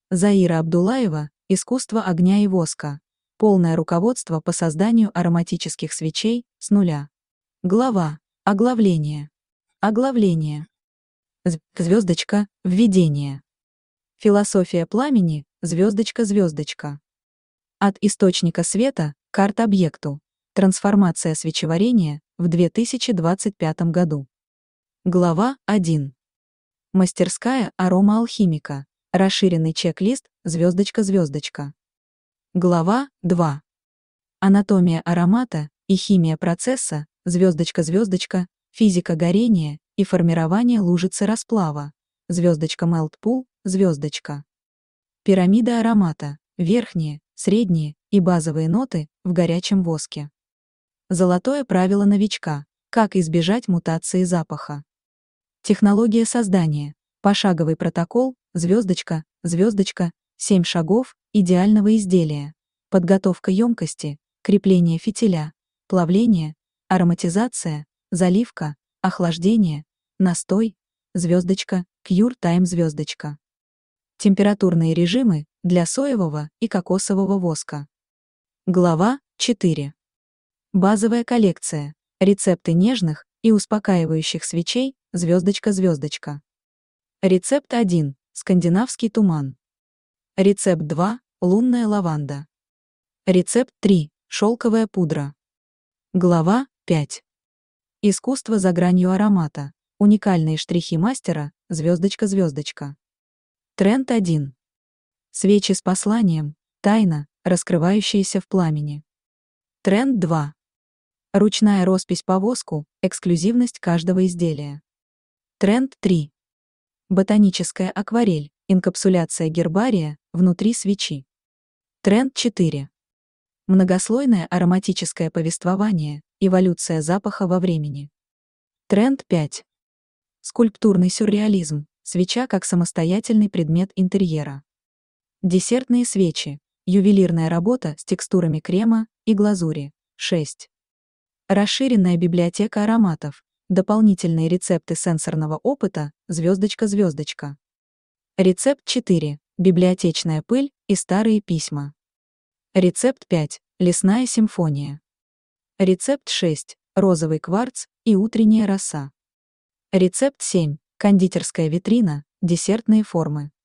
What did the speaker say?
Заира Абдуллаева «Искусство огня и воска». Полное руководство по созданию ароматических свечей с нуля. Глава. Оглавление. Оглавление. Звездочка. Введение. Философия пламени. Звездочка. От источника света к арт-объекту. Трансформация свечеварения в 2025 году. Глава 1. Мастерская аромаалхимика. Расширенный чек-лист звездочка. Глава 2. Анатомия аромата и химия процесса звездочка, физика горения и формирование лужицы расплава melt pool, Пирамида аромата, верхние, средние и базовые ноты в горячем воске. Золотое правило новичка, как избежать мутации запаха. Технология создания, пошаговый протокол, звездочка, 7 шагов идеального изделия. Подготовка емкости, крепление фитиля, плавление, ароматизация, заливка, охлаждение, настой, cure time. Температурные режимы для соевого и кокосового воска. Глава 4. Базовая коллекция. Рецепты нежных и успокаивающих свечей звездочка. Рецепт 1. Скандинавский туман. Рецепт 2. Лунная лаванда. Рецепт 3. Шелковая пудра. Глава 5. Искусство за гранью аромата. Уникальные штрихи мастера звездочка. Тренд 1. Свечи с посланием. Тайна, раскрывающаяся в пламени. Тренд 2. Ручная роспись по воску. Эксклюзивность каждого изделия. Тренд 3. Ботаническая акварель. Инкапсуляция гербария внутри свечи. Тренд 4. Многослойное ароматическое повествование. Эволюция запаха во времени. Тренд 5. Скульптурный сюрреализм. Свеча как самостоятельный предмет интерьера. Десертные свечи. Ювелирная работа с текстурами крема и глазури. 6. Расширенная библиотека ароматов. Дополнительные рецепты сенсорного опыта звездочка. Рецепт 4. Библиотечная пыль и старые письма. Рецепт 5. Лесная симфония. Рецепт 6. Розовый кварц и утренняя роса. Рецепт 7. Кондитерская витрина, десертные формы.